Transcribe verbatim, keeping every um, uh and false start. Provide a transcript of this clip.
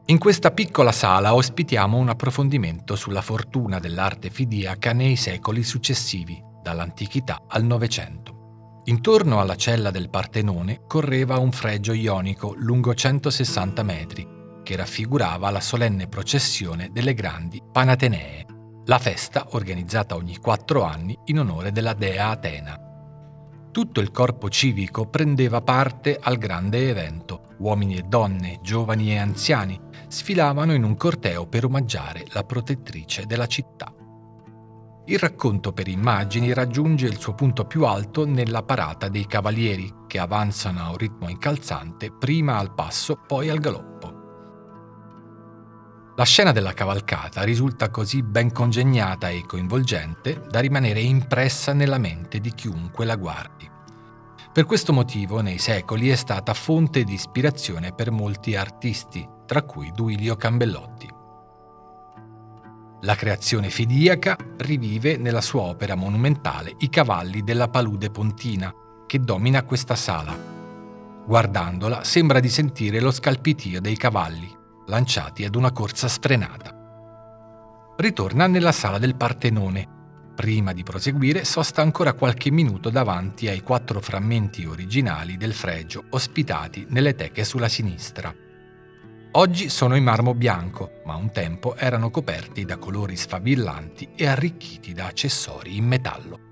In questa piccola sala ospitiamo un approfondimento sulla fortuna dell'arte fidiaca nei secoli successivi, dall'antichità al Novecento. Intorno alla cella del Partenone correva un fregio ionico lungo centosessanta metri, che raffigurava la solenne processione delle grandi Panatenee, la festa organizzata ogni quattro anni in onore della dea Atena. Tutto il corpo civico prendeva parte al grande evento. Uomini e donne, giovani e anziani, sfilavano in un corteo per omaggiare la protettrice della città. Il racconto per immagini raggiunge il suo punto più alto nella parata dei cavalieri, che avanzano a un ritmo incalzante, prima al passo, poi al galoppo. La scena della cavalcata risulta così ben congegnata e coinvolgente da rimanere impressa nella mente di chiunque la guardi. Per questo motivo, nei secoli è stata fonte di ispirazione per molti artisti, tra cui Duilio Cambellotti. La creazione fidiaca rivive nella sua opera monumentale I cavalli della palude pontina, che domina questa sala. Guardandola sembra di sentire lo scalpitio dei cavalli, lanciati ad una corsa sfrenata. Ritorna nella sala del Partenone. Prima di proseguire sosta ancora qualche minuto davanti ai quattro frammenti originali del fregio ospitati nelle teche sulla sinistra. Oggi sono in marmo bianco, ma un tempo erano coperti da colori sfavillanti e arricchiti da accessori in metallo.